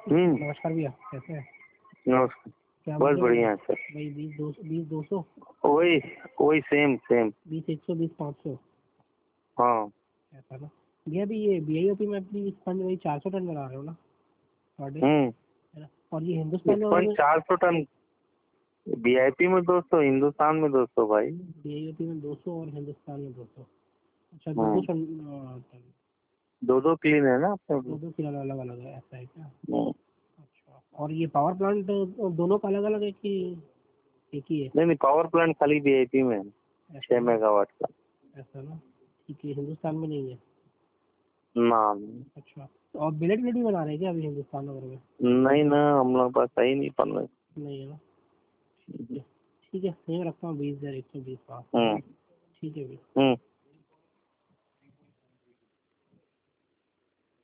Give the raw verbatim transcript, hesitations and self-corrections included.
हम्म नमस्कार भैया, कैसे हैं? नमस्कार। क्या बस बोल रहे बढ़िया हो? है सर। भाई बीस दो बीस दो सौ वही वही सेम सेम। बीस एक सौ बीस पाँच सौ हाँ ऐसा ना भैया। अभी ये बी आई ओ पी में अपनी स्पंज वही चार सौ टन बना रहे हो ना पर डे, हम्म है ना? और ये हिंदुस्तान स्पंज में चार सौ टन, वीआईपी में दो सौ, हिंदुस्तान में दो सौ भाई। बी आई ओ पी में दो सौ और हिंदुस्तान में दो सौ। अच्छा, दो दो हम्म टन टन दो दो क्लीन है ना अपने दो पास। दो किलो अलग अलग है, ऐसा है क्या? हम्म, अच्छा, और ये पावर प्लांट दोनों का अलग अलग है कि एक ही है? नहीं नहीं, पावर प्लांट खाली वीआईपी में है, ऐसा छह ना मेगावाट का। ऐसा ना ठीक है, हिंदुस्तान में नहीं है। ना अच्छा, तो और बिलेट बिलेट भी बना रहे हैं क्या अभी हिंदुस्तान वगैरह में? नहीं ना, हम लोग पास सही नहीं पड़ रहा। नहीं है ना, ठीक है। ठीक है, नहीं रखता हूँ बीस हजार एक सौ बीस का। हम्म ठीक है भैया। हम्म